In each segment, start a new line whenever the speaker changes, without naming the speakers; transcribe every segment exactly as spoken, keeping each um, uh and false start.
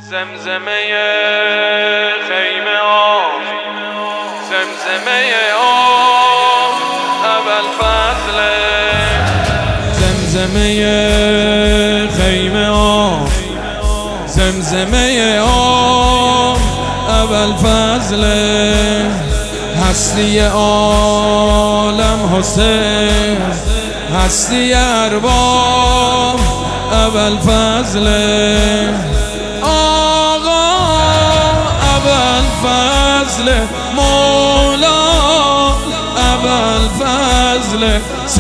زمزمه خیمه آب، زمزمه آب ابوالفضل،
زمزمه خیمه آب، زمزمه آب ابوالفضل، هستی عالم حسین، هستی ارباب ابوالفضل، آقا ابوالفضل، مولا ابوالفضل،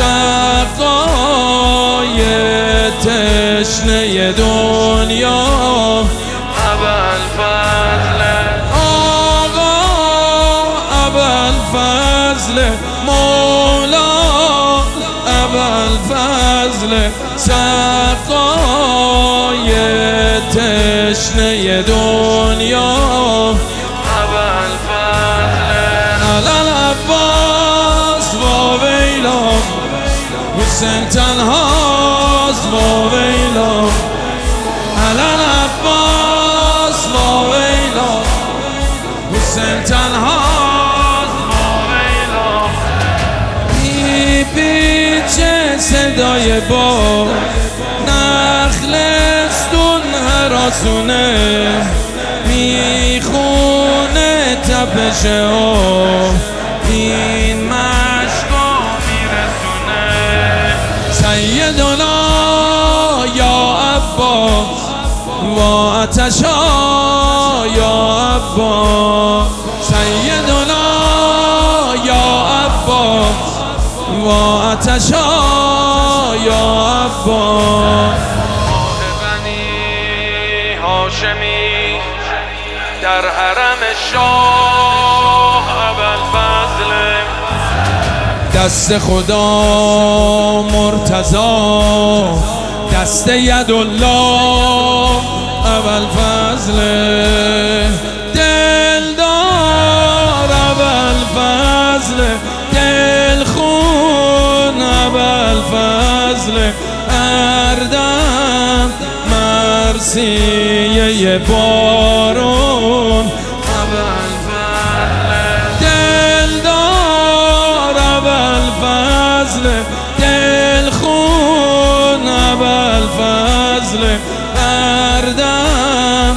سقای تشنه دنیا
ابوالفضل،
آقا ابوالفضل، مولا ابوالفضل، سقای تشنه دنیا
ابوالفضل،
علل عباس و ویلا، حسین تنهاست و ویلا، علل عباس و ویلا، حسین تنهاست و ویلا، میپیچه صدای با نخلستون هراسونه، میخونه تپش آب این مشکا میرسونه، سیدنا یا عباس و آتشا یا عباس، سیدنا یا عباس و آتشا یا عباس،
هاشمی در حرم شاه ابوالفضل،
دست خدا مرتضی، دست یدالله ابوالفضل، دلدار ابوالفضل، دلخون ابوالفضل، اردم مرثیه بارون
ابوالفضل،
دلدار ابوالفضل، دلخون ابوالفضل، اردم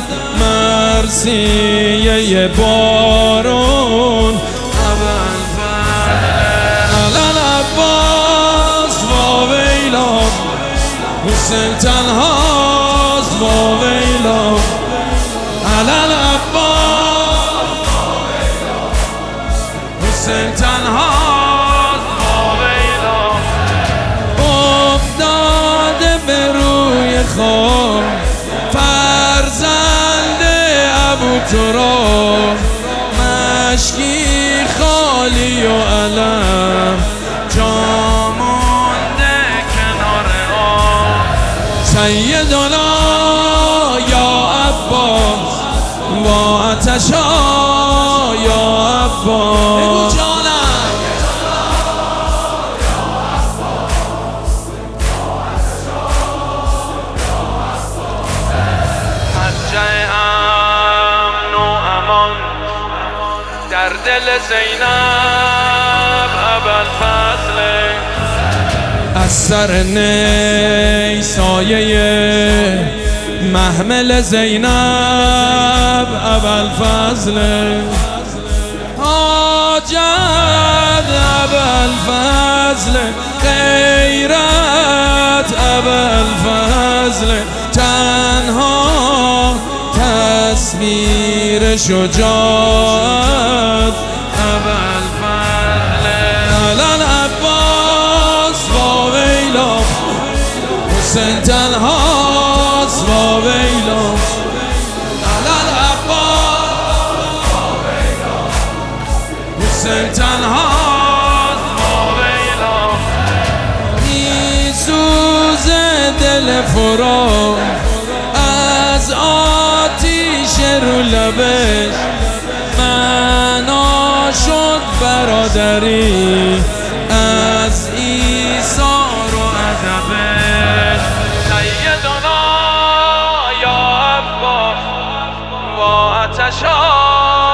مرثیه بارون
ابوالفضل،
علل عباس و ویلا، حسین تنهاست و ویلا، علل عباس و ویلا، حسین تنهاست و ویلا، افتاده به روی خاک فرزند ابو تراب، مشکی خالی و علم جا مونده کنار آب، سیدنا یا عباس و آتشا یا عباس،
مرجع امن و امان در دل زینب ابوالفضل،
از سر نی سایه محمل زینب ابوالفضل، حاجت ابوالفضل، غیرت ابوالفضل، تنها تصویر شجاعت
ابوالفضل،
علل عباس و ویلا، حسین تنهاست و ویلا، علل عباس و ویلا، حسین تنهاست و ویلا، میسوزه دل فرات از آتیش رو لبش، معنا شد برادری از ایثار و ادبش،
سیدنا یا عباس با آتش